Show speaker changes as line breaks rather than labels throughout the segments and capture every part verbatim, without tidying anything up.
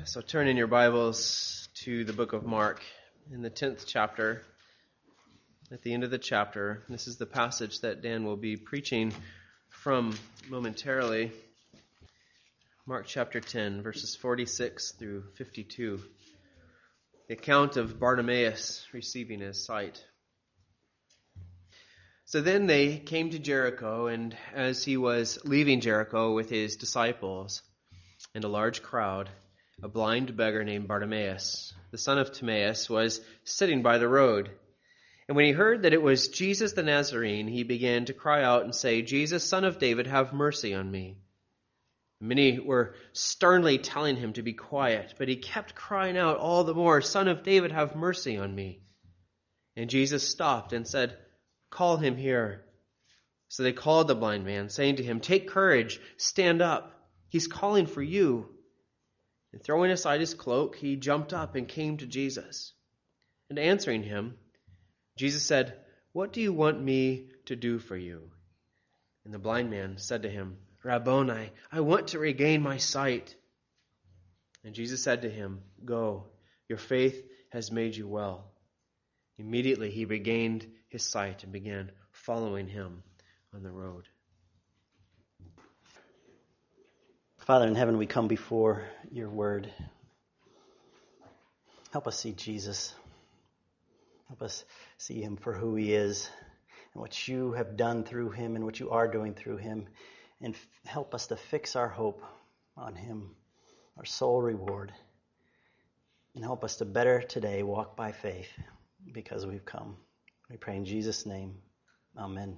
So turn in your Bibles to the book of Mark in the tenth chapter. At the end of the chapter, this is the passage that Dan will be preaching from momentarily. Mark chapter ten, verses forty-six through fifty-two. The account of Bartimaeus receiving his sight. So then they came to Jericho, and as he was leaving Jericho with his disciples and a large crowd, a blind beggar named Bartimaeus, the son of Timaeus, was sitting by the road. And when he heard that it was Jesus the Nazarene, he began to cry out and say, "Jesus, Son of David, have mercy on me." Many were sternly telling him to be quiet, but he kept crying out all the more, "Son of David, have mercy on me." And Jesus stopped and said, "Call him here." So they called the blind man, saying to him, "Take courage, stand up. He's calling for you." And throwing aside his cloak, he jumped up and came to Jesus. And answering him, Jesus said, "What do you want me to do for you?" And the blind man said to him, "Rabboni, I want to regain my sight." And Jesus said to him, "Go, your faith has made you well." Immediately he regained his sight and began following him on the road.
Father in heaven, we come before your word. Help us see Jesus. Help us see him for who he is and what you have done through him and what you are doing through him. And f- help us to fix our hope on him, our sole reward. And help us to better today walk by faith because we've come. We pray in Jesus' name. Amen.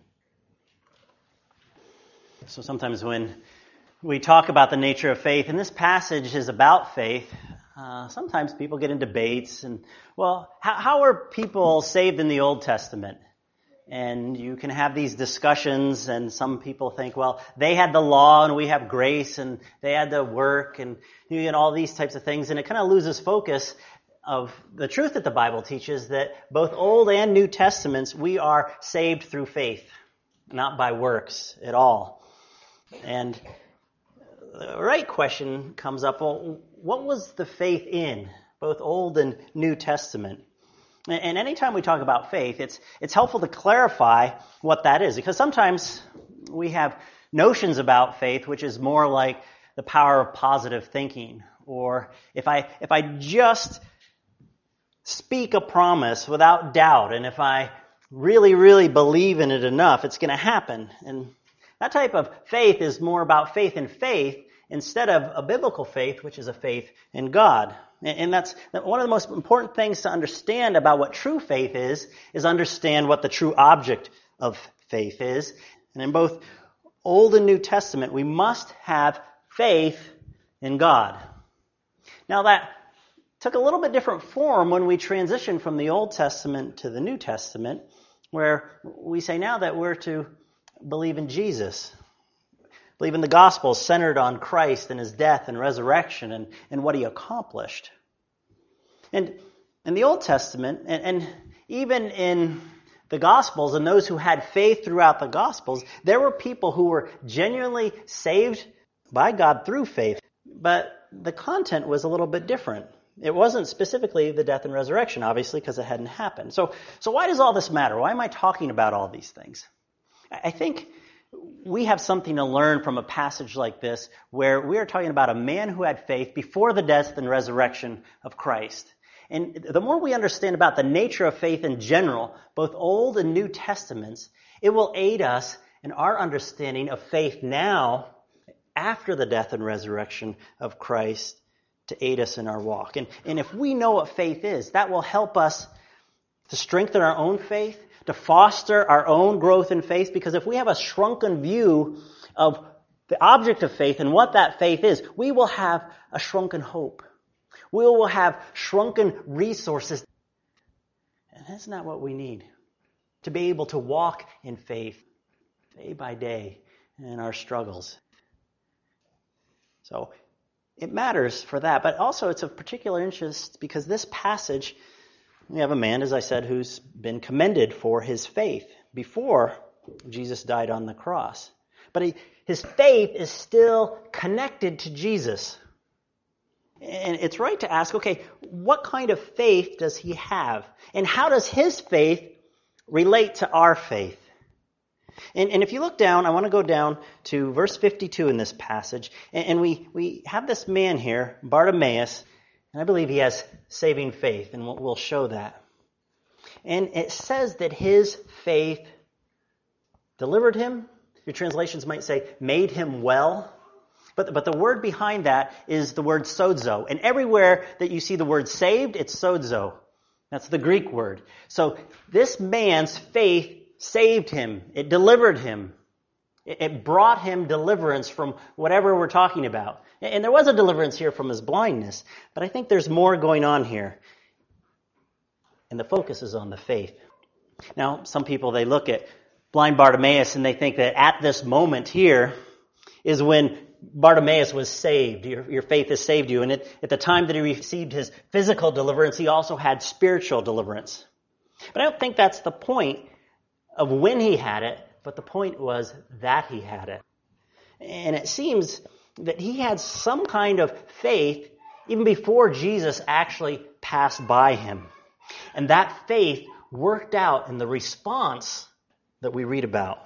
So sometimes when we talk about the nature of faith, and this passage is about faith, uh, sometimes people get in debates and, well, how, how are people saved in the Old Testament? And you can have these discussions, and some people think, well, they had the law and we have grace, and they had the work, and you get all these types of things, and it kind of loses focus of the truth that the Bible teaches, that both Old and New Testaments, we are saved through faith, not by works at all. And the right question comes up, well, what was the faith in both Old and New Testament? And anytime we talk about faith, it's it's helpful to clarify what that is, because sometimes we have notions about faith which is more like the power of positive thinking, or if I if I just speak a promise without doubt, and if I really, really believe in it enough, it's going to happen. And that type of faith is more about faith in faith instead of a biblical faith, which is a faith in God. And that's one of the most important things to understand about what true faith is, is understand what the true object of faith is. And in both Old and New Testament, we must have faith in God. Now that took a little bit different form when we transitioned from the Old Testament to the New Testament, where we say now that we're to believe in Jesus. Believe in the Gospels centered on Christ and his death and resurrection and, and what he accomplished. And in the Old Testament, and, and even in the Gospels and those who had faith throughout the Gospels, there were people who were genuinely saved by God through faith. But the content was a little bit different. It wasn't specifically the death and resurrection, obviously, because it hadn't happened. So, so why does all this matter? Why am I talking about all these things? I think we have something to learn from a passage like this, where we are talking about a man who had faith before the death and resurrection of Christ. And the more we understand about the nature of faith in general, both Old and New Testaments, it will aid us in our understanding of faith now, after the death and resurrection of Christ, to aid us in our walk. And, and if we know what faith is, that will help us to strengthen our own faith, to foster our own growth in faith, because if we have a shrunken view of the object of faith and what that faith is, we will have a shrunken hope. We will have shrunken resources. And that's not what we need. To be able to walk in faith day by day in our struggles. So it matters for that, but also it's of particular interest because this passage, we have a man, as I said, who's been commended for his faith before Jesus died on the cross. But he, his faith is still connected to Jesus. And it's right to ask, okay, what kind of faith does he have? And how does his faith relate to our faith? And, and if you look down, I want to go down to verse fifty-two in this passage. And, and we, we have this man here, Bartimaeus, and I believe he has saving faith, and we'll, we'll show that. And it says that his faith delivered him. Your translations might say, made him well. But, but the word behind that is the word sozo. And everywhere that you see the word saved, it's sozo. That's the Greek word. So this man's faith saved him. It delivered him. It, it brought him deliverance from whatever we're talking about. And, and there was a deliverance here from his blindness. But I think there's more going on here. And the focus is on the faith. Now, some people, they look at blind Bartimaeus and they think that at this moment here is when Bartimaeus was saved. Your, your faith has saved you. And it, at the time that he received his physical deliverance, he also had spiritual deliverance. But I don't think that's the point of when he had it, but the point was that he had it. And it seems that he had some kind of faith even before Jesus actually passed by him. And that faith worked out in the response that we read about.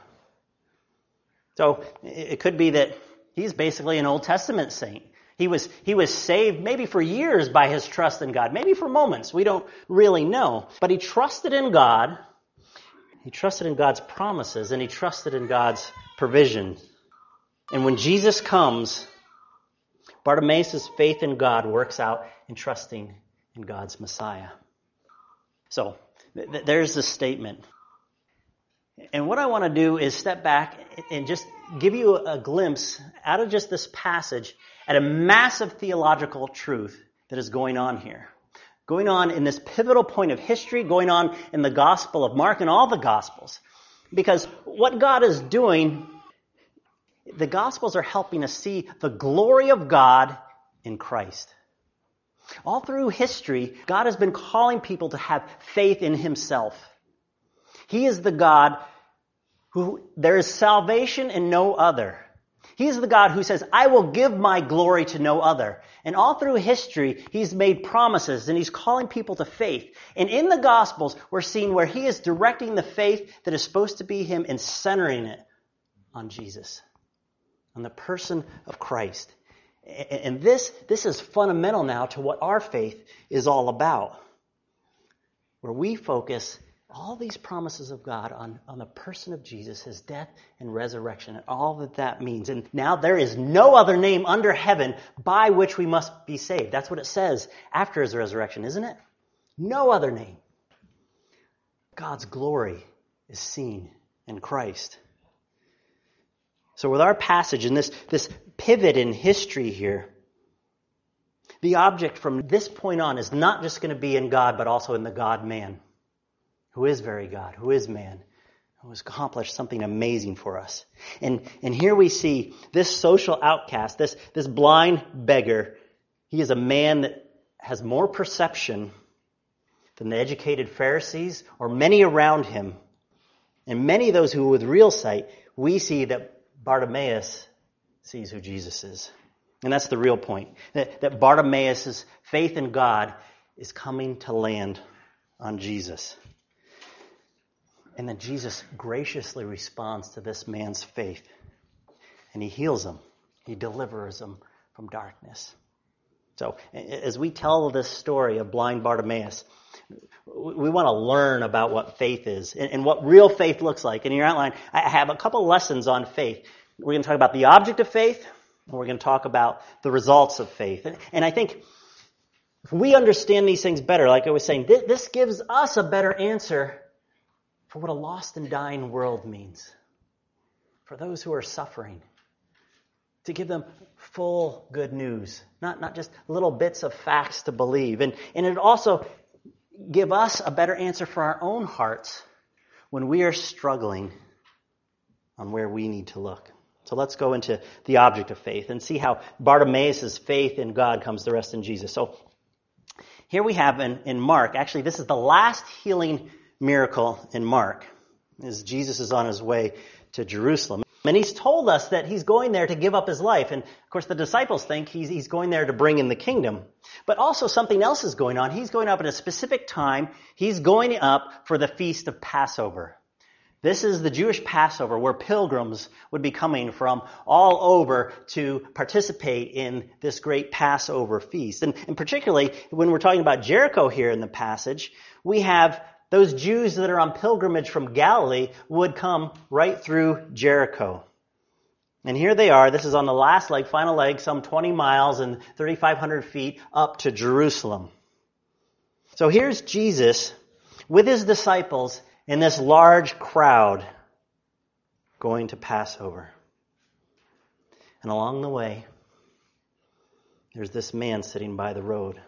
So it could be that he's basically an Old Testament saint. He was, he was saved maybe for years by his trust in God, maybe for moments. We don't really know. But he trusted in God. He trusted in God's promises, and he trusted in God's provision. And when Jesus comes, Bartimaeus' faith in God works out in trusting in God's Messiah. So th- there's the statement. And what I want to do is step back and just give you a glimpse out of just this passage at a massive theological truth that is going on here. Going on in this pivotal point of history, going on in the Gospel of Mark and all the Gospels. Because what God is doing, the Gospels are helping us see the glory of God in Christ. All through history, God has been calling people to have faith in himself. He is the God who there is salvation in no other. He is the God who says, I will give my glory to no other. And all through history, he's made promises and he's calling people to faith. And in the Gospels, we're seeing where he is directing the faith that is supposed to be him and centering it on Jesus, on the person of Christ. And this, this is fundamental now to what our faith is all about, where we focus all these promises of God on, on the person of Jesus, his death and resurrection, and all that that means. And now there is no other name under heaven by which we must be saved. That's what it says after his resurrection, isn't it? No other name. God's glory is seen in Christ. So with our passage and this, this pivot in history here, the object from this point on is not just going to be in God, but also in the God-man, who is very God, who is man, who has accomplished something amazing for us. And, and here we see this social outcast, this, this blind beggar. He is a man that has more perception than the educated Pharisees or many around him. And many of those who with real sight, we see that Bartimaeus sees who Jesus is. And that's the real point. That, that Bartimaeus' faith in God is coming to land on Jesus. And then Jesus graciously responds to this man's faith. And he heals him. He delivers him from darkness. So as we tell this story of blind Bartimaeus, we want to learn about what faith is and what real faith looks like. In your outline, I have a couple lessons on faith. We're going to talk about the object of faith, and we're going to talk about the results of faith. And I think if we understand these things better, like I was saying, this gives us a better answer for what a lost and dying world means. For those who are suffering. To give them full good news. Not, not just little bits of facts to believe. And, and it also give us a better answer for our own hearts when we are struggling on where we need to look. So let's go into the object of faith and see how Bartimaeus' faith in God comes to rest in Jesus. So here we have in, in Mark, actually this is the last healing miracle in Mark, as Jesus is on his way to Jerusalem. And he's told us that he's going there to give up his life. And of course, the disciples think he's, he's going there to bring in the kingdom. But also something else is going on. He's going up at a specific time. He's going up for the feast of Passover. This is the Jewish Passover where pilgrims would be coming from all over to participate in this great Passover feast. And, and particularly when we're talking about Jericho here in the passage, we have those Jews that are on pilgrimage from Galilee would come right through Jericho. And here they are. This is on the last leg, final leg, some twenty miles and thirty-five hundred feet up to Jerusalem. So here's Jesus with his disciples in this large crowd going to Passover. And along the way, there's this man sitting by the road.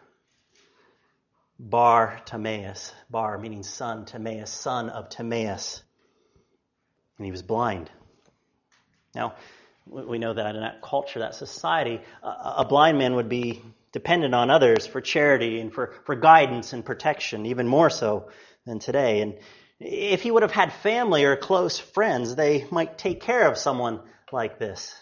Bar Timaeus. Bar meaning son, Timaeus, son of Timaeus. And he was blind. Now, we know that in that culture, that society, a blind man would be dependent on others for charity and for, for guidance and protection, even more so than today. And if he would have had family or close friends, they might take care of someone like this.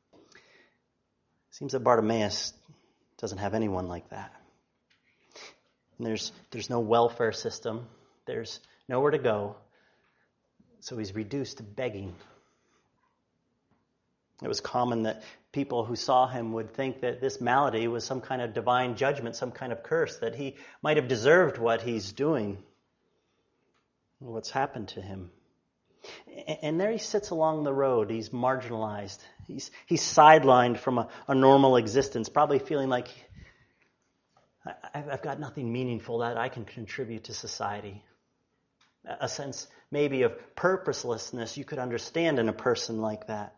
It seems that Bartimaeus doesn't have anyone like that. And there's there's no welfare system. There's nowhere to go. So he's reduced to begging. It was common that people who saw him would think that this malady was some kind of divine judgment, some kind of curse, that he might have deserved what he's doing, what's happened to him. And there he sits along the road. He's marginalized. He's he's sidelined from a, a normal existence, probably feeling like, I've got nothing meaningful that I can contribute to society. A sense maybe of purposelessness you could understand in a person like that.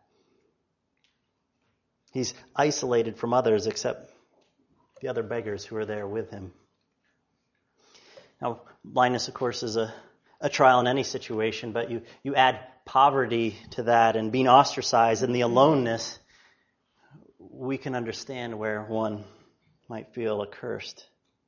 He's isolated from others except the other beggars who are there with him. Now, blindness, of course, is a, a trial in any situation, but you, you add poverty to that and being ostracized and the aloneness, we can understand where one might feel accursed.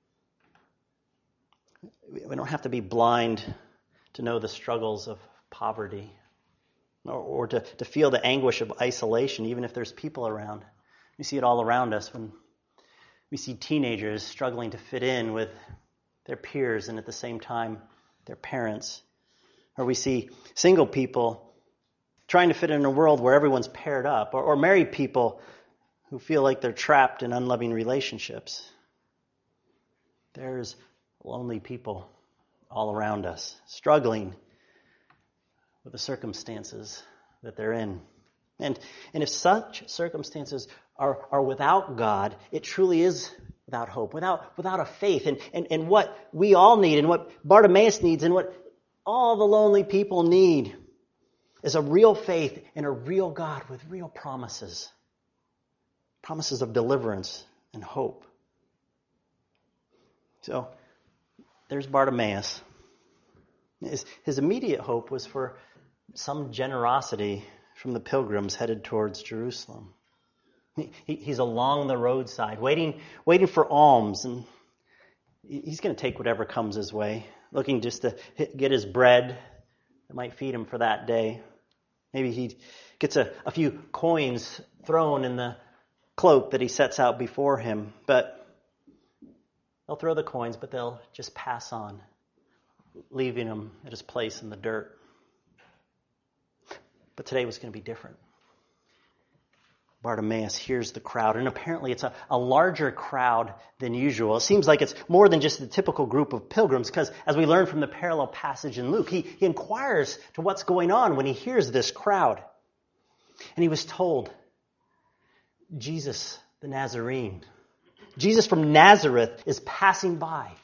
We don't have to be blind to know the struggles of poverty or, or to, to feel the anguish of isolation, even if there's people around. We see it all around us when we see teenagers struggling to fit in with their peers and at the same time their parents. Or we see single people trying to fit in a world where everyone's paired up, or, or married people who feel like they're trapped in unloving relationships. There's lonely people all around us, struggling with the circumstances that they're in. And, and if such circumstances are, are without God, it truly is without hope, without, without a faith. And, and, and what we all need, and what Bartimaeus needs, and what all the lonely people need is a real faith in a real God with real promises. Promises of deliverance and hope. So, there's Bartimaeus. His, his immediate hope was for some generosity from the pilgrims headed towards Jerusalem. He, he, he's along the roadside, waiting, waiting for alms, and he's going to take whatever comes his way, looking just to hit, get his bread that might feed him for that day. Maybe he gets a, a few coins thrown in the cloak that he sets out before him, but they'll throw the coins, but they'll just pass on, leaving him at his place in the dirt. But today was going to be different. Bartimaeus hears the crowd, and apparently it's a, a larger crowd than usual. It seems like it's more than just the typical group of pilgrims, because as we learn from the parallel passage in Luke, he, he inquires to what's going on when he hears this crowd. And he was told, Jesus the Nazarene, Jesus from Nazareth is passing by.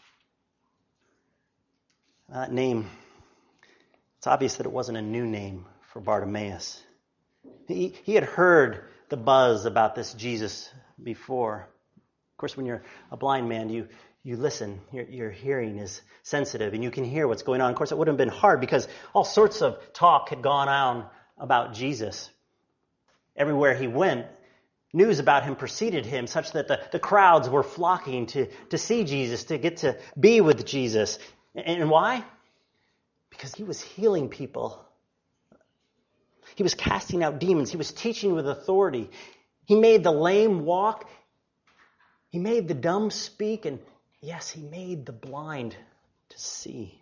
That name, it's obvious that it wasn't a new name for Bartimaeus. He, he had heard the buzz about this Jesus before. Of course, when you're a blind man, you, you listen. Your, your hearing is sensitive, and you can hear what's going on. Of course, it would have been hard because all sorts of talk had gone on about Jesus. Everywhere he went, news about him preceded him, such that the, the crowds were flocking to, to see Jesus, to get to be with Jesus. And why? Because he was healing people. He was casting out demons. He was teaching with authority. He made the lame walk. He made the dumb speak. And yes, he made the blind to see.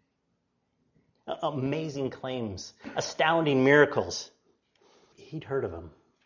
Amazing claims, astounding miracles. He'd heard of him.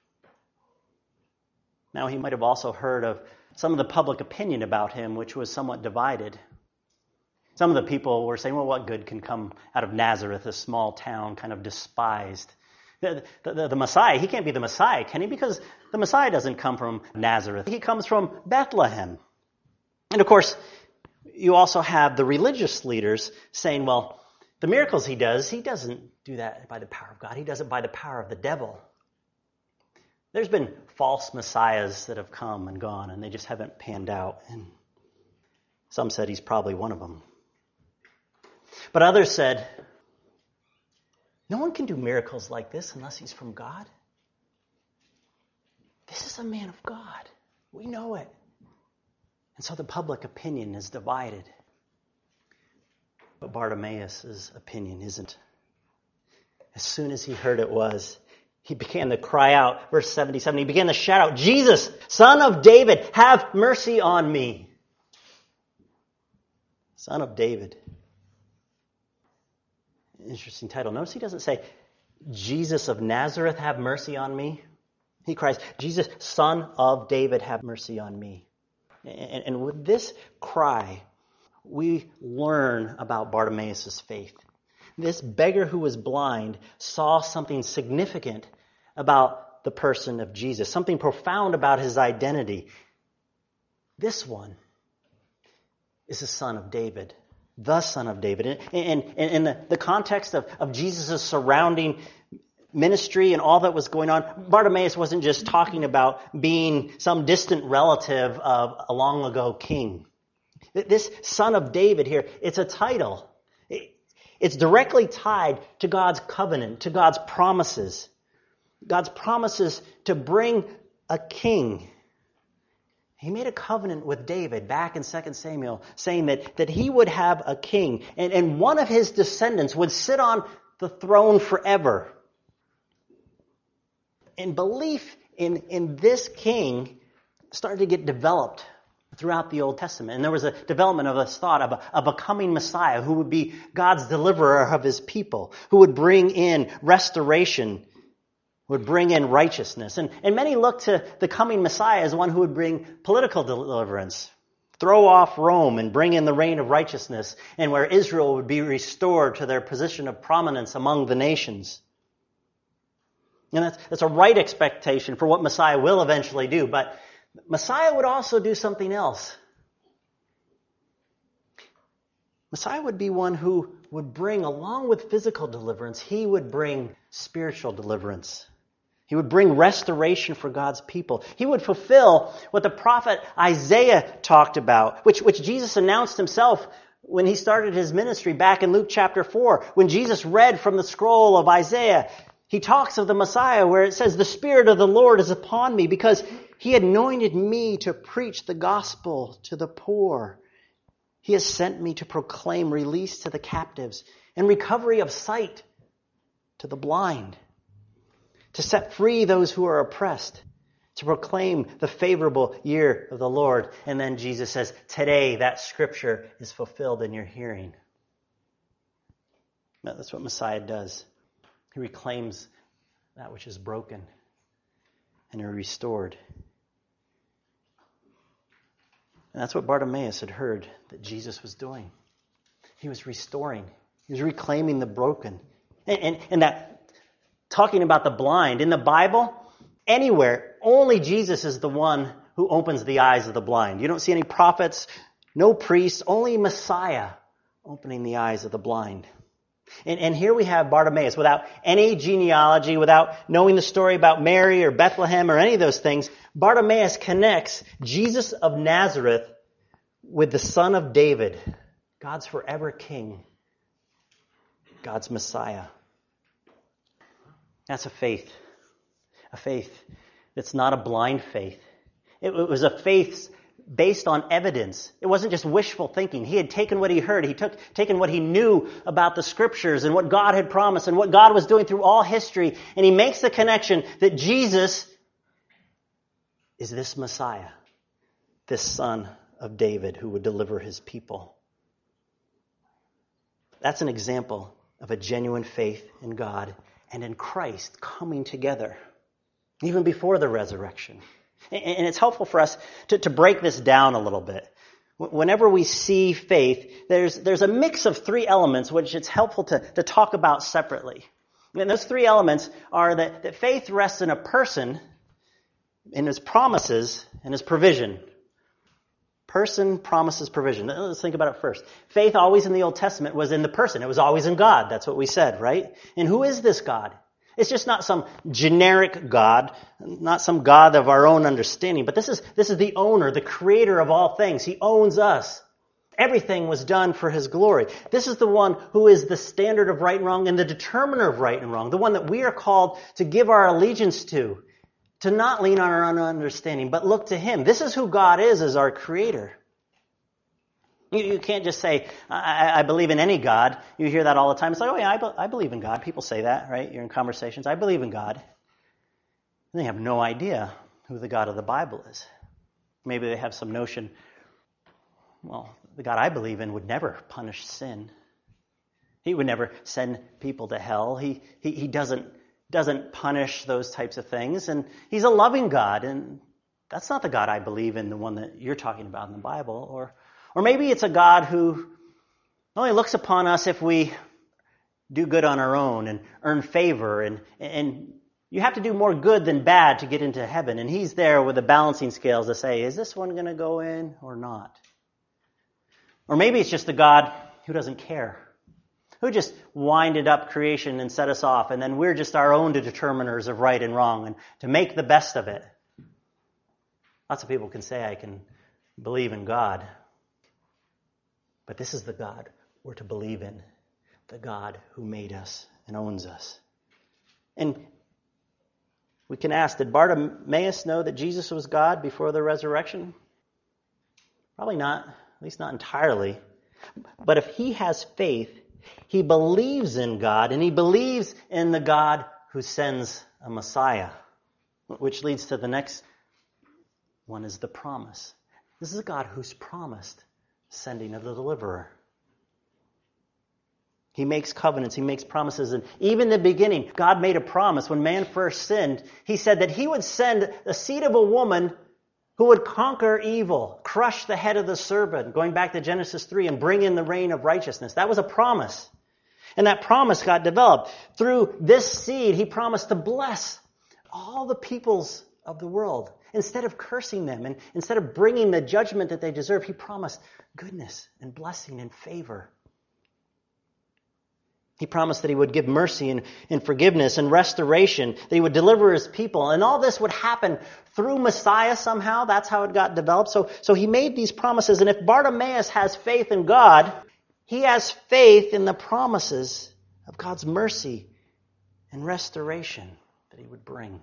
Now, he might have also heard of some of the public opinion about him, which was somewhat divided. Some of the people were saying, well, what good can come out of Nazareth, a small town, kind of despised? The, the, the Messiah, he can't be the Messiah, can he? Because the Messiah doesn't come from Nazareth. He comes from Bethlehem. And of course, you also have the religious leaders saying, well, the miracles he does, he doesn't do that by the power of God. He does it by the power of the devil. There's been false messiahs that have come and gone, and they just haven't panned out. And some said he's probably one of them. But others said, no one can do miracles like this unless he's from God. This is a man of God. We know it. And so the public opinion is divided. But Bartimaeus' opinion isn't. As soon as he heard it was, he began to cry out. Verse seventy-seven, he began to shout out, Jesus, Son of David, have mercy on me. Son of David. Interesting title. Notice he doesn't say, Jesus of Nazareth, have mercy on me. He cries, Jesus, Son of David, have mercy on me. And, and with this cry, we learn about Bartimaeus' faith. This beggar who was blind saw something significant about the person of Jesus, something profound about his identity. This one is the Son of David, the Son of David. And in the, the context of, of Jesus' surrounding ministry and all that was going on, Bartimaeus wasn't just talking about being some distant relative of a long ago king. This Son of David here, it's a title. It's directly tied to God's covenant, to God's promises. God's promises to bring a king. He made a covenant with David back in Second Samuel saying that, that he would have a king. And, and one of his descendants would sit on the throne forever. And belief in, in this king started to get developed throughout the Old Testament. And there was a development of this thought of a, of a coming Messiah who would be God's deliverer of his people, who would bring in restoration, would bring in righteousness. And, and many look to the coming Messiah as one who would bring political deliverance, throw off Rome and bring in the reign of righteousness, and where Israel would be restored to their position of prominence among the nations. And that's, that's a right expectation for what Messiah will eventually do, but Messiah would also do something else. Messiah would be one who would bring, along with physical deliverance, he would bring spiritual deliverance. He would bring restoration for God's people. He would fulfill what the prophet Isaiah talked about, which, which Jesus announced himself when he started his ministry back in Luke chapter four. When Jesus read from the scroll of Isaiah, he talks of the Messiah where it says, the Spirit of the Lord is upon me because He anointed me to preach the gospel to the poor. He has sent me to proclaim release to the captives and recovery of sight to the blind, to set free those who are oppressed, to proclaim the favorable year of the Lord. And then Jesus says, today that scripture is fulfilled in your hearing. That's what Messiah does. He reclaims that which is broken and are restored. And that's what Bartimaeus had heard that Jesus was doing. He was restoring. He was reclaiming the broken. And, and, and that, talking about the blind, in the Bible, anywhere, only Jesus is the one who opens the eyes of the blind. You don't see any prophets, no priests, only Messiah opening the eyes of the blind. And, and here we have Bartimaeus, without any genealogy, without knowing the story about Mary or Bethlehem or any of those things. Bartimaeus connects Jesus of Nazareth with the Son of David, God's forever King, God's Messiah. That's a faith, a faith that's not a blind faith. It was a faith based on evidence. It wasn't just wishful thinking. He had taken what he heard. He took taken what he knew about the Scriptures and what God had promised and what God was doing through all history. And he makes the connection that Jesus is this Messiah, this Son of David who would deliver his people. That's an example of a genuine faith in God and in Christ coming together, even before the resurrection. And it's helpful for us to, to break this down a little bit. Whenever we see faith, there's there's a mix of three elements which it's helpful to, to talk about separately. And those three elements are that, that faith rests in a person, in his promises, and his provision. Person, promises, provision. Let's think about it first. Faith always in the Old Testament was in the person. It was always in God. That's what we said, right? And who is this God? It's just not some generic God, not some God of our own understanding, but this is this is the owner, the creator of all things. He owns us. Everything was done for his glory. This is the one who is the standard of right and wrong and the determiner of right and wrong, the one that we are called to give our allegiance to, to not lean on our own understanding, but look to him. This is who God is as our creator. You, you can't just say, I, I believe in any God. You hear that all the time. It's like, oh yeah, I, be, I believe in God. People say that, right? You're in conversations. I believe in God. And they have no idea who the God of the Bible is. Maybe they have some notion, well, the God I believe in would never punish sin. He would never send people to hell. He, he, he doesn't, doesn't punish those types of things. And he's a loving God. And that's not the God I believe in, the one that you're talking about in the Bible. Or Or maybe it's a God who only looks upon us if we do good on our own and earn favor. And, and you have to do more good than bad to get into heaven. And he's there with the balancing scales to say, is this one going to go in or not? Or maybe it's just the God who doesn't care, who just winded up creation and set us off. And then we're just our own determiners of right and wrong and to make the best of it. Lots of people can say, I can believe in God. But this is the God we're to believe in, the God who made us and owns us. And we can ask, did Bartimaeus know that Jesus was God before the resurrection? Probably not, at least not entirely. But if he has faith, he believes in God, and he believes in the God who sends a Messiah, which leads to the next one is the promise. This is a God who's promised sending of the deliverer. He makes covenants, he makes promises, and even in the beginning, God made a promise when man first sinned. He said that he would send the seed of a woman who would conquer evil, crush the head of the serpent, going back to Genesis three, and bring in the reign of righteousness. That was a promise. And that promise got developed. Through this seed, he promised to bless all the peoples of the world. Instead of cursing them and instead of bringing the judgment that they deserve, he promised goodness and blessing and favor. He promised that he would give mercy and, and forgiveness and restoration, that he would deliver his people. And all this would happen through Messiah somehow. That's how it got developed. So, so he made these promises. And if Bartimaeus has faith in God, he has faith in the promises of God's mercy and restoration that he would bring.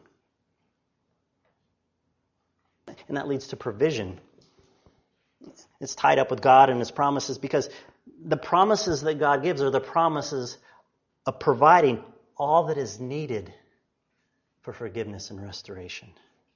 And that leads to provision. It's tied up with God and his promises because the promises that God gives are the promises of providing all that is needed for forgiveness and restoration.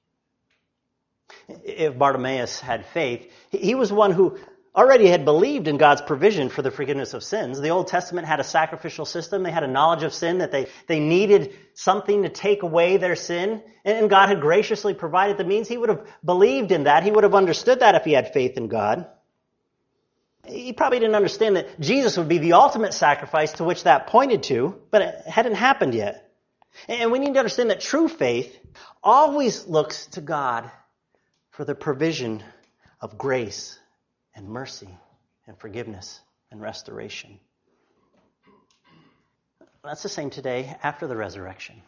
If Bartimaeus had faith, he was one who already had believed in God's provision for the forgiveness of sins. The Old Testament had a sacrificial system. They had a knowledge of sin, that they, they needed something to take away their sin. And God had graciously provided the means. He would have believed in that. He would have understood that if he had faith in God. He probably didn't understand that Jesus would be the ultimate sacrifice to which that pointed to, but it hadn't happened yet. And we need to understand that true faith always looks to God for the provision of grace and mercy and forgiveness and restoration. That's the same today after the resurrection.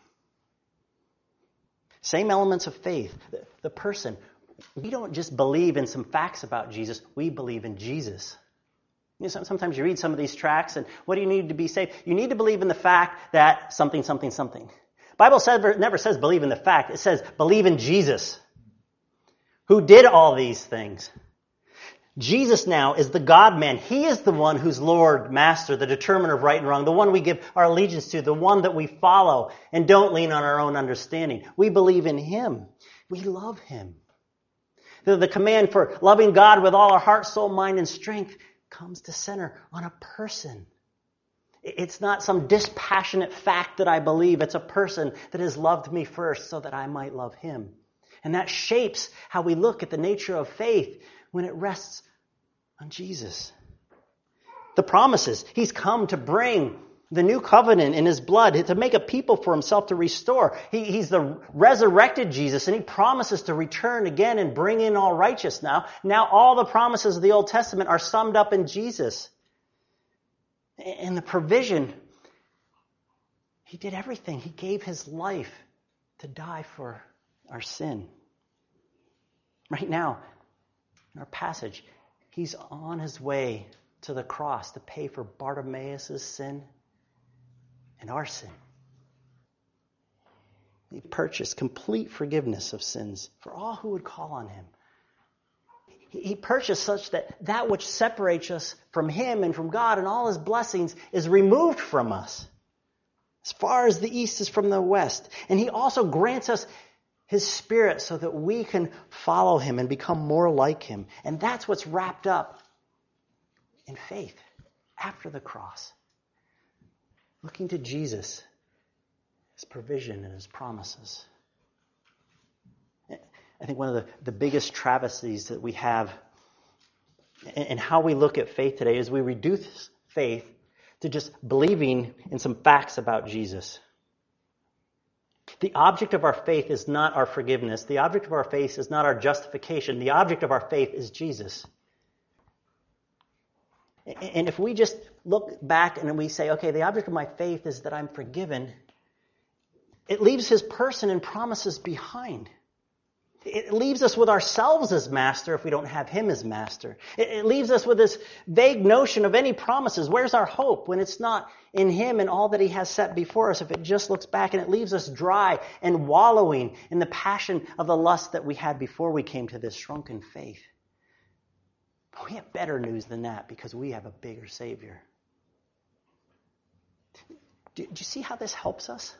Same elements of faith. The, the person, we don't just believe in some facts about Jesus, we believe in Jesus. You know, sometimes you read some of these tracts, and what do you need to be saved? You need to believe in the fact that something, something, something. The Bible says, never says believe in the fact. It says believe in Jesus, who did all these things. Jesus now is the God-man. He is the one who's Lord, Master, the determiner of right and wrong, the one we give our allegiance to, the one that we follow and don't lean on our own understanding. We believe in Him. We love Him. The, the command for loving God with all our heart, soul, mind, and strength comes to center on a person. It's not some dispassionate fact that I believe. It's a person that has loved me first so that I might love Him. And that shapes how we look at the nature of faith when it rests on Jesus. The promises. He's come to bring the new covenant in His blood, to make a people for Himself, to restore. He, he's the resurrected Jesus, and He promises to return again and bring in all righteous now. Now all the promises of the Old Testament are summed up in Jesus. And the provision, He did everything. He gave His life to die for our sin. Right now, in our passage, He's on His way to the cross to pay for Bartimaeus' sin and our sin. He purchased complete forgiveness of sins for all who would call on Him. He purchased such that that which separates us from Him and from God and all His blessings is removed from us, as far as the east is from the west. And He also grants us His Spirit so that we can follow Him and become more like Him. And that's what's wrapped up in faith after the cross. Looking to Jesus, His provision and His promises. I think one of the, the biggest travesties that we have in how we look at faith today is we reduce faith to just believing in some facts about Jesus. The object of our faith is not our forgiveness. The object of our faith is not our justification. The object of our faith is Jesus. And if we just look back and we say, okay, the object of my faith is that I'm forgiven, it leaves His person and promises behind. It leaves us with ourselves as master if we don't have Him as master. It leaves us with this vague notion of any promises. Where's our hope when it's not in Him and all that He has set before us? If it just looks back, and it leaves us dry and wallowing in the passion of the lust that we had before we came to this shrunken faith. But we have better news than that because we have a bigger Savior. Do, do you see how this helps us?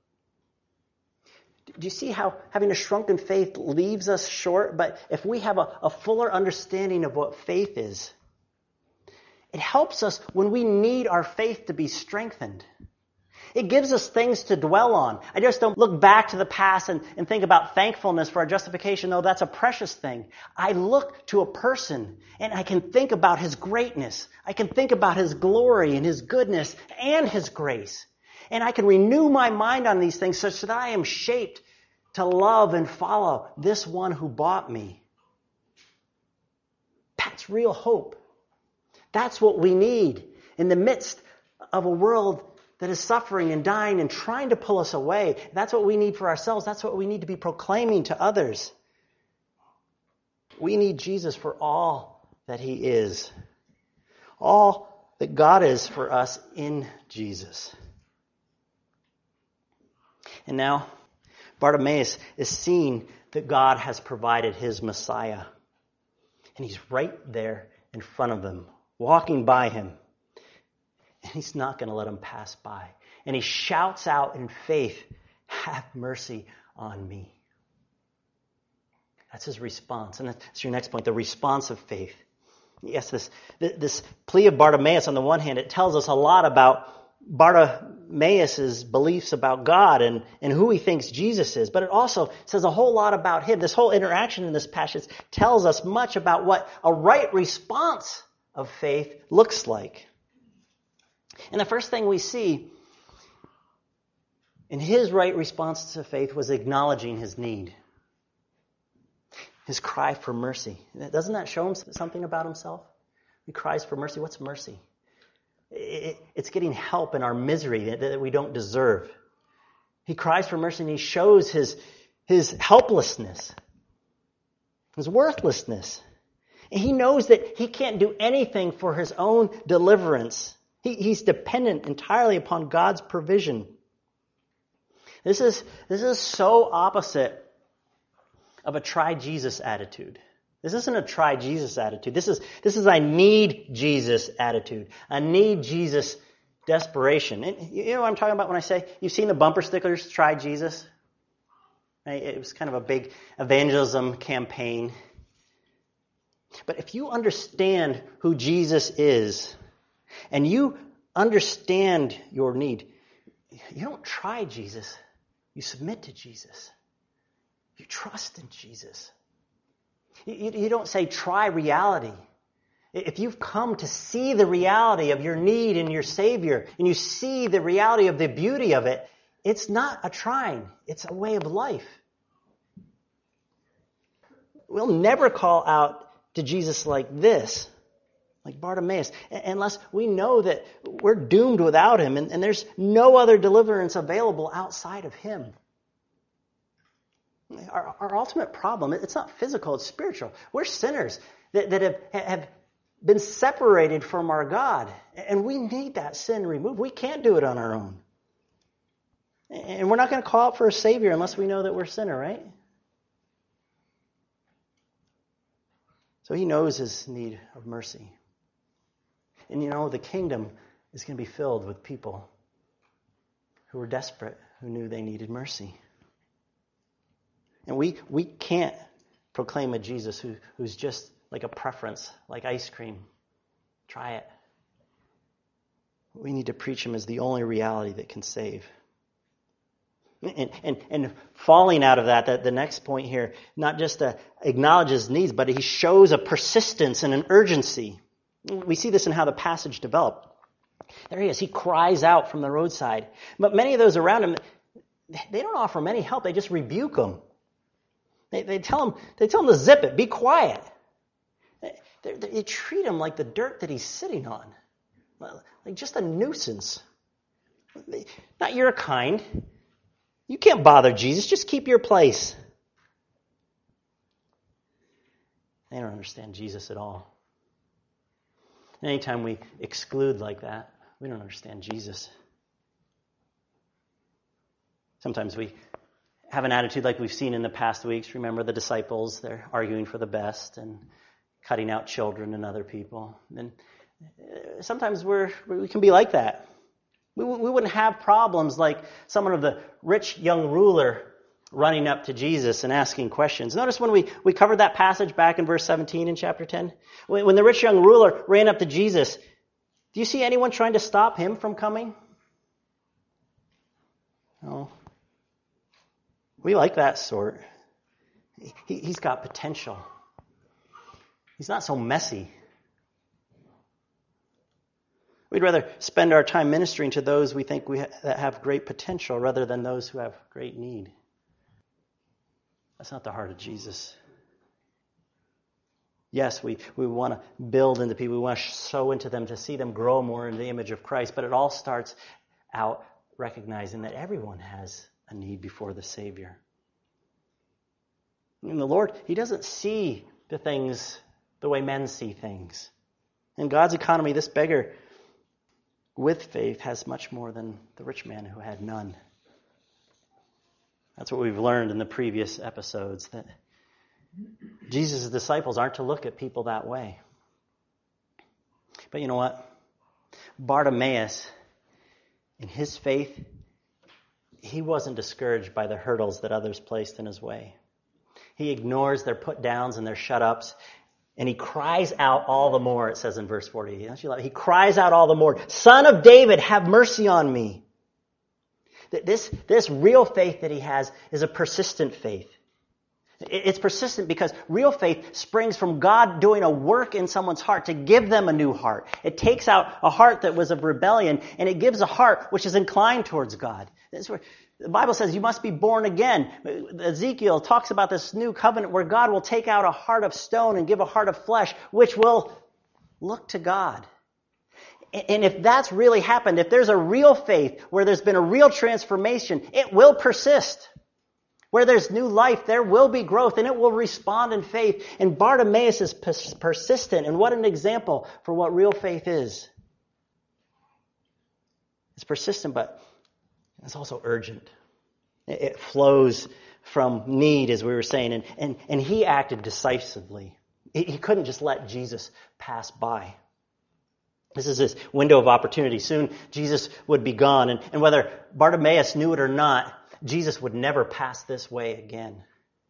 Do you see how having a shrunken faith leaves us short? But if we have a, a fuller understanding of what faith is, it helps us when we need our faith to be strengthened. It gives us things to dwell on. I just don't look back to the past and, and think about thankfulness for our justification. No, that's a precious thing. I look to a person and I can think about His greatness. I can think about His glory and His goodness and His grace. And I can renew my mind on these things such that I am shaped to love and follow this one who bought me. That's real hope. That's what we need in the midst of a world that is suffering and dying and trying to pull us away. That's what we need for ourselves. That's what we need to be proclaiming to others. We need Jesus for all that He is. All that God is for us in Jesus. And now, Bartimaeus is seeing that God has provided his Messiah. And he's right there in front of them, walking by him. And he's not going to let him pass by. And he shouts out in faith, "Have mercy on me." That's his response. And that's your next point, the response of faith. Yes, this, this plea of Bartimaeus, on the one hand, it tells us a lot about Bartimaeus' beliefs about God and, and who he thinks Jesus is. But it also says a whole lot about him. This whole interaction in this passage tells us much about what a right response of faith looks like. And the first thing we see in his right response to faith was acknowledging his need. His cry for mercy. Doesn't that show him something about himself? He cries for mercy. What's mercy? It's getting help in our misery that we don't deserve. He cries for mercy and he shows his, his helplessness, his worthlessness. And he knows that he can't do anything for his own deliverance. He, he's dependent entirely upon God's provision. This is, this is so opposite of a try Jesus attitude. This isn't a try Jesus attitude. This is, this is I need Jesus attitude. I need Jesus desperation. And you know what I'm talking about when I say, you've seen the bumper stickers, try Jesus? Right? It was kind of a big evangelism campaign. But if you understand who Jesus is, and you understand your need, you don't try Jesus. You submit to Jesus. You trust in Jesus. You, you don't say, try reality. If you've come to see the reality of your need in your Savior, and you see the reality of the beauty of it, it's not a trying. It's a way of life. We'll never call out to Jesus like this, like Bartimaeus, unless we know that we're doomed without him, and, and there's no other deliverance available outside of him. Our, our ultimate problem, it's not physical, it's spiritual. We're sinners that, that have, have been separated from our God, and we need that sin removed. We can't do it on our own. And we're not going to call out for a Savior unless we know that we're a sinner, right? So he knows his need of mercy. And you know, the kingdom is going to be filled with people who were desperate, who knew they needed mercy. And we we can't proclaim a Jesus who, who's just like a preference, like ice cream. Try it. We need to preach him as the only reality that can save. And, and, and falling out of that, that, the next point here, not just uh, acknowledges needs, but he shows a persistence and an urgency. We see this in how the passage developed. There he is. He cries out from the roadside. But many of those around him, they don't offer him any help. They just rebuke him. They, they tell him, they tell him to zip it, be quiet. They, they, they treat him like the dirt that he's sitting on, like just a nuisance. Not your kind. You can't bother Jesus. Just keep your place. They don't understand Jesus at all. Anytime we exclude like that, we don't understand Jesus. Sometimes we have an attitude like we've seen in the past weeks. Remember the disciples, they're arguing for the best and cutting out children and other people. And sometimes we're, we can be like that. We, we wouldn't have problems like someone of the rich young ruler running up to Jesus and asking questions. Notice when we, we covered that passage back in verse seventeen in chapter ten. When, when the rich young ruler ran up to Jesus, do you see anyone trying to stop him from coming? No. We like that sort. He, he's got potential. He's not so messy. We'd rather spend our time ministering to those we think we ha- that have great potential rather than those who have great need. That's not the heart of Jesus. Yes, we, we want to build into people. We want to sow into them to see them grow more in the image of Christ. But it all starts out recognizing that everyone has a need before the Savior. And the Lord, he doesn't see the things the way men see things. In God's economy, this beggar with faith has much more than the rich man who had none. That's what we've learned in the previous episodes, that Jesus' disciples aren't to look at people that way. But you know what? Bartimaeus, in his faith, he wasn't discouraged by the hurdles that others placed in his way. He ignores their put-downs and their shut-ups, and he cries out all the more, it says in verse forty. Don't you love it? He cries out all the more, "Son of David, have mercy on me." This, this real faith that he has is a persistent faith. It's persistent because real faith springs from God doing a work in someone's heart to give them a new heart. It takes out a heart that was of rebellion, and it gives a heart which is inclined towards God. That's where the Bible says you must be born again. Ezekiel talks about this new covenant where God will take out a heart of stone and give a heart of flesh, which will look to God. And if that's really happened, if there's a real faith where there's been a real transformation, it will persist. Where there's new life, there will be growth, and it will respond in faith. And Bartimaeus is pers- persistent, and what an example for what real faith is. It's persistent, but it's also urgent. It flows from need, as we were saying, and, and, and he acted decisively. He, he couldn't just let Jesus pass by. This is his window of opportunity. Soon Jesus would be gone, and, and whether Bartimaeus knew it or not, Jesus would never pass this way again.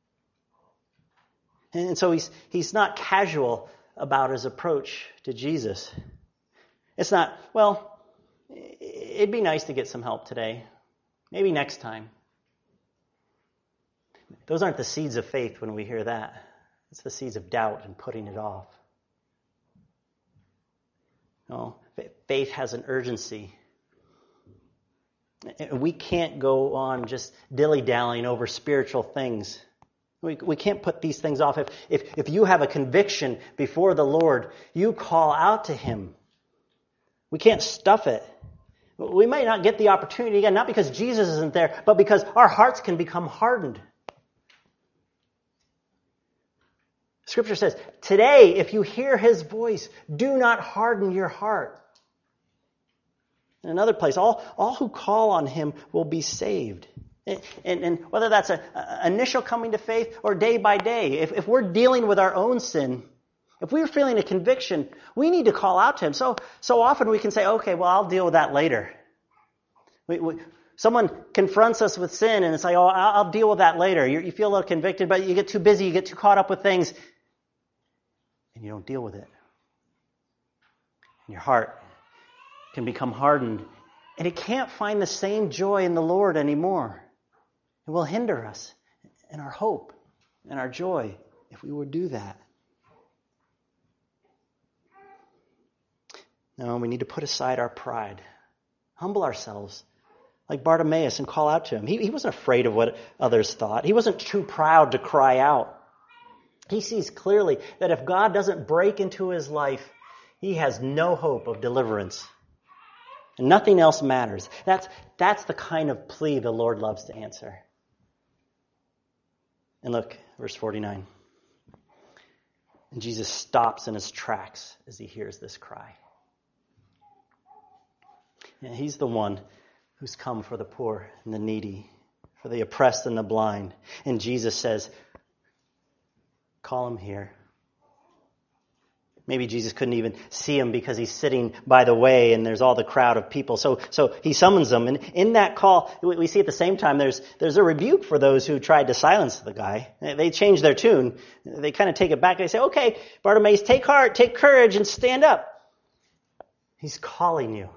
And so he's he's not casual about his approach to Jesus. It's not, well, it'd be nice to get some help today. Maybe next time. Those aren't the seeds of faith when we hear that. It's the seeds of doubt and putting it off. No, faith has an urgency. We can't go on just dilly-dallying over spiritual things. We, we can't put these things off. If, if, if you have a conviction before the Lord, you call out to Him. We can't stuff it. We may not get the opportunity again, not because Jesus isn't there, but because our hearts can become hardened. Scripture says, today, if you hear His voice, do not harden your heart. In another place, all, all who call on Him will be saved. And, and, and whether that's an initial coming to faith or day by day, if, if we're dealing with our own sin, if we're feeling a conviction, we need to call out to Him. So, so often we can say, okay, well, I'll deal with that later. We, we, someone confronts us with sin and it's like, oh, I'll, I'll deal with that later. You, you feel a little convicted, but you get too busy, you get too caught up with things, and you don't deal with it. And your heart can become hardened, and it can't find the same joy in the Lord anymore. It will hinder us in our hope and our joy if we would do that. No, we need to put aside our pride, humble ourselves like Bartimaeus and call out to Him. He, he wasn't afraid of what others thought. He wasn't too proud to cry out. He sees clearly that if God doesn't break into his life, he has no hope of deliverance. And nothing else matters. That's, that's the kind of plea the Lord loves to answer. And look, verse forty-nine. And Jesus stops in his tracks as he hears this cry. And he's the one who's come for the poor and the needy, for the oppressed and the blind. And Jesus says, call him here. Maybe Jesus couldn't even see him because he's sitting by the way and there's all the crowd of people. So so he summons them. And in that call, we see at the same time there's there's a rebuke for those who tried to silence the guy. They change their tune. They kind of take it back. They say, okay, Bartimaeus, take heart, take courage, and stand up. He's calling you.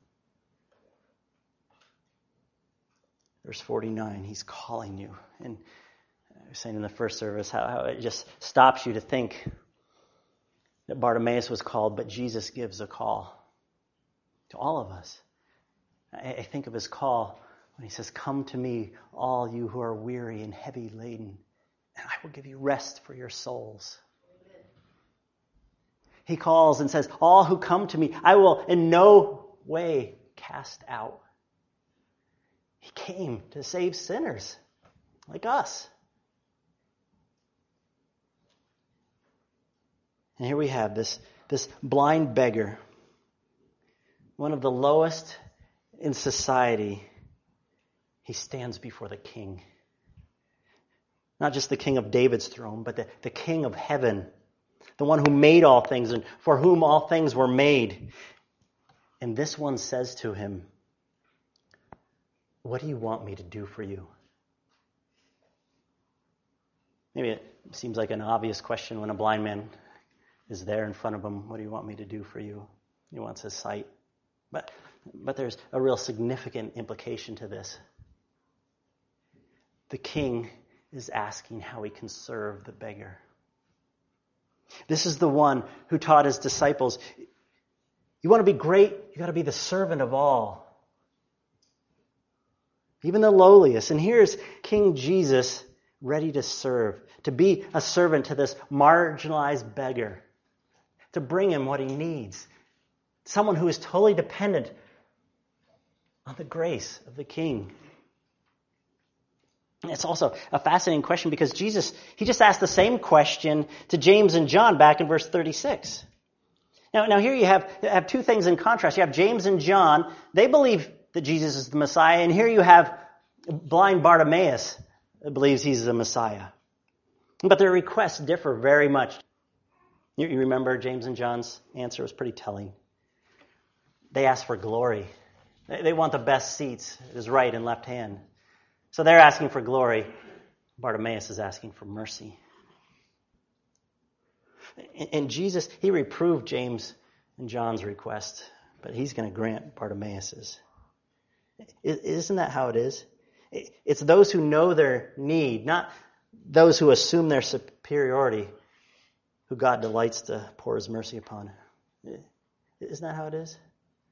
Verse forty-nine, he's calling you. And I was saying in the first service how, how it just stops you to think that Bartimaeus was called, but Jesus gives a call to all of us. I, I think of his call when he says, come to me, all you who are weary and heavy laden, and I will give you rest for your souls. Amen. He calls and says, all who come to me, I will in no way cast out. He came to save sinners like us. And here we have this, this blind beggar, one of the lowest in society. He stands before the king. Not just the king of David's throne, but the, the king of heaven, the one who made all things and for whom all things were made. And this one says to him, what do you want me to do for you? Maybe it seems like an obvious question when a blind man is there in front of him. What do you want me to do for you? He wants his sight. But, but there's a real significant implication to this. The king is asking how he can serve the beggar. This is the one who taught his disciples, you want to be great, you got to be the servant of all. Even the lowliest. And here's King Jesus ready to serve, to be a servant to this marginalized beggar, to bring him what he needs. Someone who is totally dependent on the grace of the King. It's also a fascinating question because Jesus, he just asked the same question to James and John back in verse thirty-six. Now, now here you have, have two things in contrast. You have James and John. They believe that Jesus is the Messiah. And here you have blind Bartimaeus, believes he's the Messiah. But their requests differ very much. You, you remember James and John's answer was pretty telling. They ask for glory. They, they want the best seats at his right and left hand. So they're asking for glory. Bartimaeus is asking for mercy. And, and Jesus, he reproved James and John's request, but he's going to grant Bartimaeus's. Isn't that how it is? It's those who know their need, not those who assume their superiority, who God delights to pour his mercy upon. Isn't that how it is?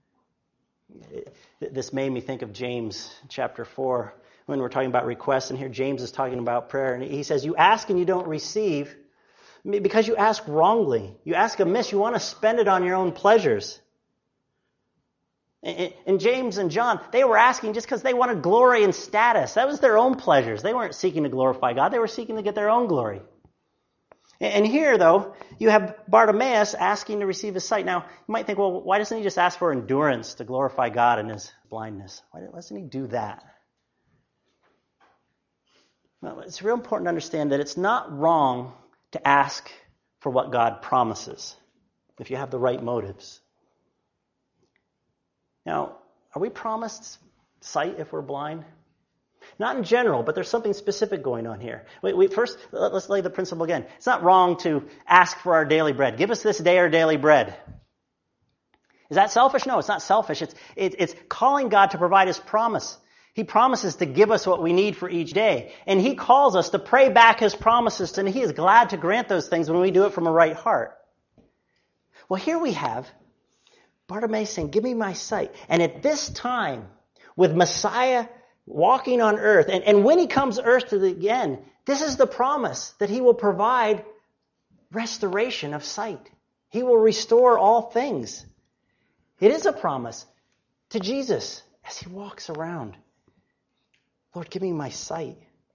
This made me think of James chapter four, when we're talking about requests, and here James is talking about prayer, and he says, you ask and you don't receive because you ask wrongly. You ask amiss. You want to spend it on your own pleasures. And James and John, they were asking just because they wanted glory and status. That was their own pleasures. They weren't seeking to glorify God. They were seeking to get their own glory. And here, though, you have Bartimaeus asking to receive his sight. Now, you might think, well, why doesn't he just ask for endurance to glorify God in his blindness? Why doesn't he do that? Well, it's real important to understand that it's not wrong to ask for what God promises if you have the right motives. Now, are we promised sight if we're blind? Not in general, but there's something specific going on here. Wait, wait, first, let's lay the principle again. It's not wrong to ask for our daily bread. Give us this day our daily bread. Is that selfish? No, it's not selfish. It's, it, it's calling God to provide his promise. He promises to give us what we need for each day. And he calls us to pray back his promises, and he is glad to grant those things when we do it from a right heart. Well, here we have Bartimaeus saying, give me my sight. And at this time, with Messiah walking on earth, and, and when he comes earth to the again, this is the promise that he will provide restoration of sight. He will restore all things. It is a promise to Jesus as he walks around. Lord, give me my sight.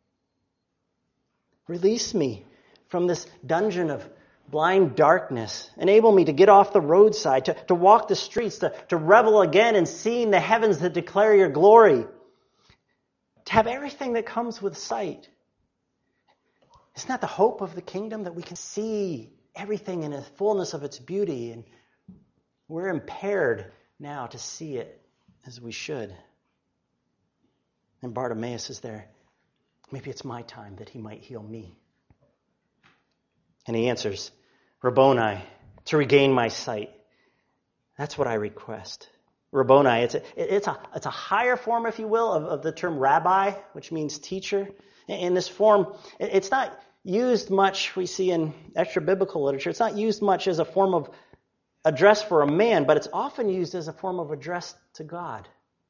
Release me from this dungeon of blind darkness. Enable me to get off the roadside, to, to walk the streets, to, to revel again in seeing the heavens that declare your glory. To have everything that comes with sight. Isn't that the hope of the kingdom? That we can see everything in the fullness of its beauty, and we're impaired now to see it as we should. And Bartimaeus is there. Maybe it's my time that he might heal me. And he answers, Rabboni, to regain my sight. That's what I request. Rabboni, it's a, it's a, it's a higher form, if you will, of, of the term rabbi, which means teacher. In this form, it's not used much, we see in extra-biblical literature, it's not used much as a form of address for a man, but it's often used as a form of address to God.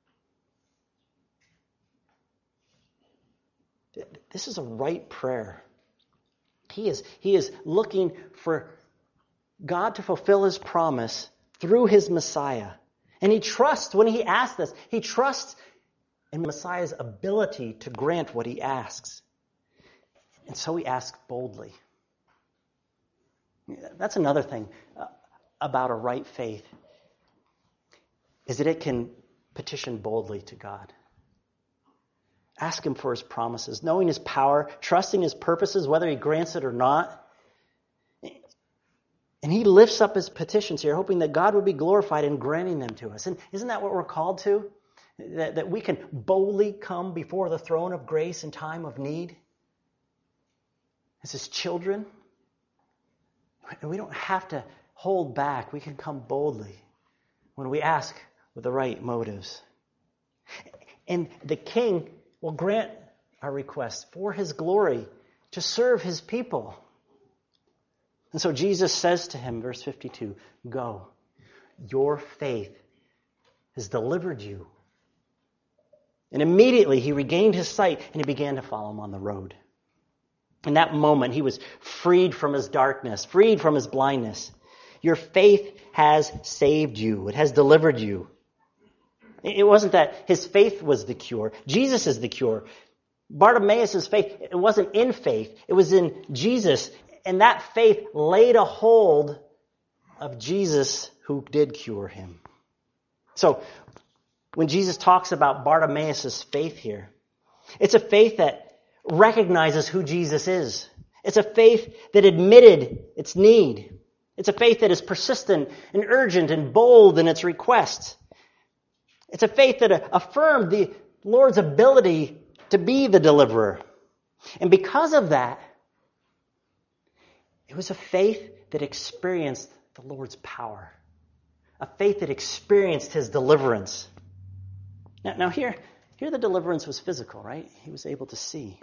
This is a right prayer. He is, he is looking for God to fulfill his promise through his Messiah. And he trusts, when he asks this, he trusts in Messiah's ability to grant what he asks. And so he asks boldly. That's another thing about a right faith, is that it can petition boldly to God. Ask him for his promises, knowing his power, trusting his purposes, whether he grants it or not. And he lifts up his petitions here, hoping that God would be glorified in granting them to us. And isn't that what we're called to? That, that we can boldly come before the throne of grace in time of need? As his children? And we don't have to hold back. We can come boldly when we ask with the right motives. And the king will grant our request for his glory to serve his people. And so Jesus says to him, verse fifty-two, go, your faith has delivered you. And immediately he regained his sight and he began to follow him on the road. In that moment, he was freed from his darkness, freed from his blindness. Your faith has saved you. It has delivered you. It wasn't that his faith was the cure. Jesus is the cure. Bartimaeus' faith, it wasn't in faith. It was in Jesus. And that faith laid a hold of Jesus who did cure him. So, when Jesus talks about Bartimaeus' faith here, it's a faith that recognizes who Jesus is. It's a faith that admitted its need. It's a faith that is persistent and urgent and bold in its requests. It's a faith that affirmed the Lord's ability to be the deliverer. And because of that, it was a faith that experienced the Lord's power. A faith that experienced his deliverance. Now, now here, here the deliverance was physical, right? He was able to see.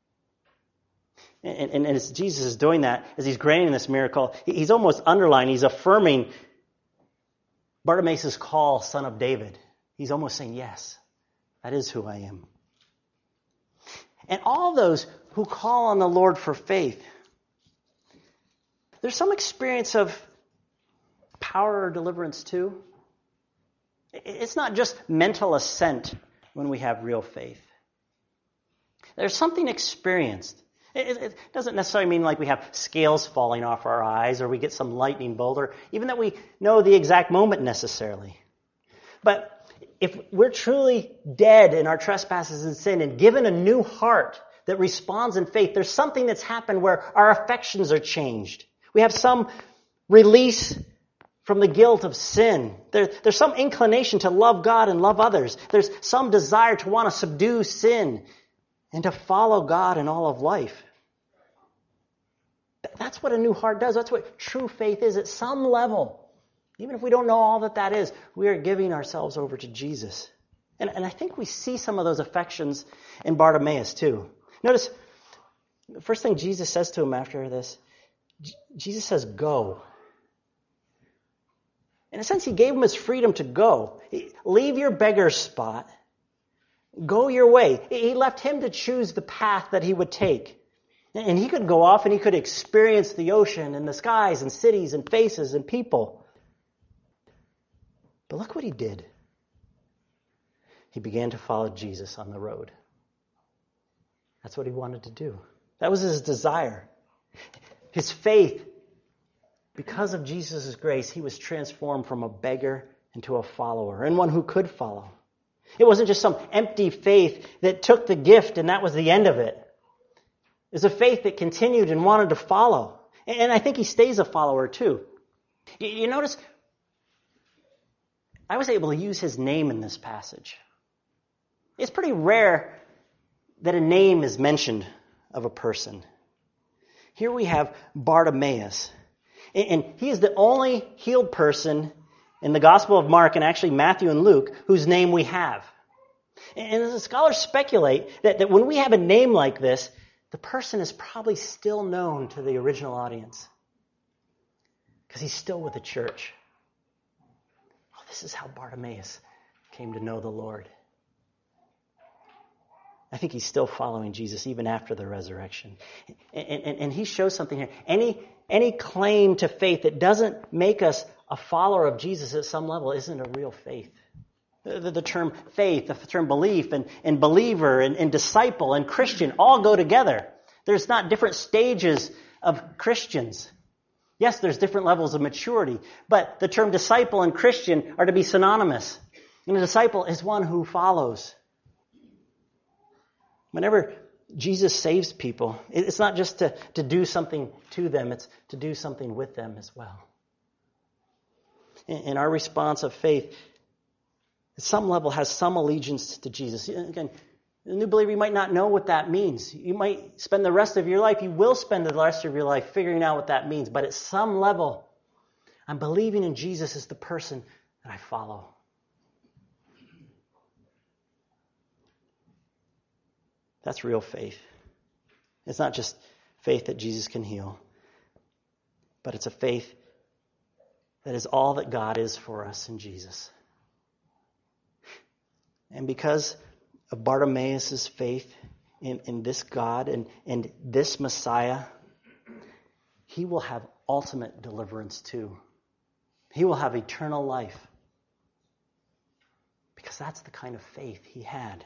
And, and, and as Jesus is doing that, as he's granting this miracle, he's almost underlining, he's affirming Bartimaeus' call, son of David. He's almost saying, yes, that is who I am. And all those who call on the Lord for faith, there's some experience of power or deliverance too. It's not just mental assent when we have real faith. There's something experienced. It doesn't necessarily mean like we have scales falling off our eyes or we get some lightning bolt or even that we know the exact moment necessarily. But if we're truly dead in our trespasses and sin and given a new heart that responds in faith, there's something that's happened where our affections are changed. We have some release from the guilt of sin. There, there's some inclination to love God and love others. There's some desire to want to subdue sin and to follow God in all of life. That's what a new heart does. That's what true faith is at some level. Even if we don't know all that that is, we are giving ourselves over to Jesus. And, and I think we see some of those affections in Bartimaeus too. Notice, the first thing Jesus says to him after this, J- Jesus says, go. In a sense, he gave him his freedom to go. Leave your beggar spot. Go your way. He left him to choose the path that he would take. And he could go off and he could experience the ocean and the skies and cities and faces and people. But look what he did. He began to follow Jesus on the road. That's what he wanted to do. That was his desire. His faith, because of Jesus' grace, he was transformed from a beggar into a follower and one who could follow. It wasn't just some empty faith that took the gift and that was the end of it. It was a faith that continued and wanted to follow. And I think he stays a follower too. You notice, I was able to use his name in this passage. It's pretty rare that a name is mentioned of a person. Here we have Bartimaeus. And he is the only healed person in the Gospel of Mark and actually Matthew and Luke whose name we have. And the scholars speculate that, that when we have a name like this, the person is probably still known to the original audience because he's still with the church. Oh, this is how Bartimaeus came to know the Lord. I think he's still following Jesus even after the resurrection. And, and, and he shows something here. Any, any claim to faith that doesn't make us a follower of Jesus at some level isn't a real faith. The, the term faith, the term belief, and, and believer, and, and disciple, and Christian all go together. There's not different stages of Christians. Yes, there's different levels of maturity, but the term disciple and Christian are to be synonymous. And a disciple is one who follows. Whenever Jesus saves people, it's not just to, to do something to them, it's to do something with them as well. And our response of faith, at some level, has some allegiance to Jesus. Again, the new believer, you might not know what that means. You might spend the rest of your life, you will spend the rest of your life figuring out what that means. But at some level, I'm believing in Jesus as the person that I follow. That's real faith. It's not just faith that Jesus can heal, but it's a faith that is all that God is for us in Jesus. And because of Bartimaeus' faith in, in this God and, and this Messiah, he will have ultimate deliverance too. He will have eternal life. Because that's the kind of faith he had.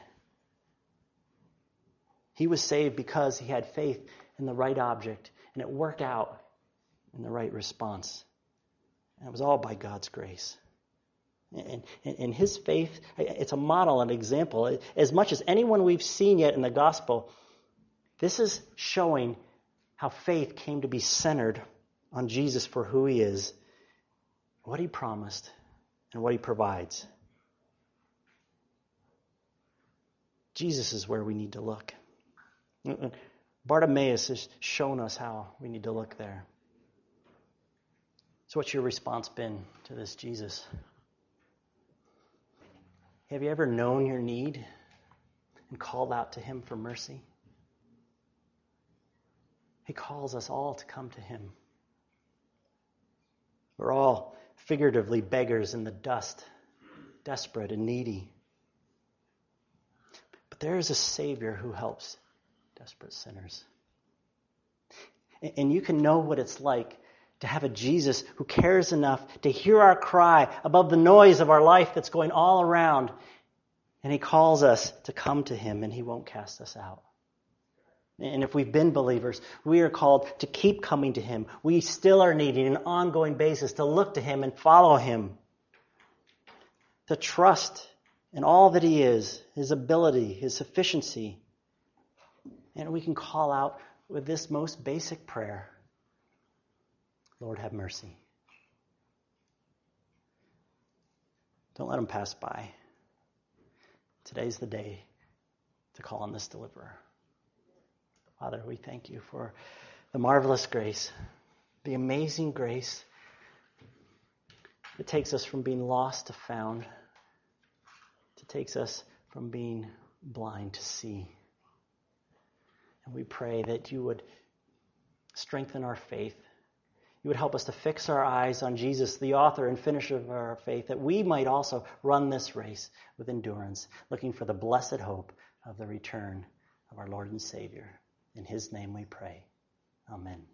He was saved because he had faith in the right object, and it worked out in the right response. And it was all by God's grace. And, and, and his faith, it's a model, an example. As much as anyone we've seen yet in the gospel, This is showing how faith came to be centered on Jesus for who he is, what he promised, and what he provides. Jesus is where we need to look. Bartimaeus has shown us how we need to look there. So what's your response been to this Jesus? Have you ever known your need and called out to him for mercy? He calls us all to come to him. We're all figuratively beggars in the dust, desperate and needy. But there is a Savior who helps desperate sinners. And you can know what it's like to have a Jesus who cares enough to hear our cry above the noise of our life that's going all around. And he calls us to come to him, and he won't cast us out. And if we've been believers, we are called to keep coming to him. We still are needing an ongoing basis to look to him and follow him. To trust in all that he is, his ability, his sufficiency. And we can call out with this most basic prayer: Lord, have mercy. Don't let him pass by. Today's the day to call on this deliverer. Father, we thank you for the marvelous grace, the amazing grace that takes us from being lost to found, that takes us from being blind to see. And we pray that you would strengthen our faith. You would help us to fix our eyes on Jesus, the author and finisher of our faith, that we might also run this race with endurance, looking for the blessed hope of the return of our Lord and Savior. In his name we pray. Amen.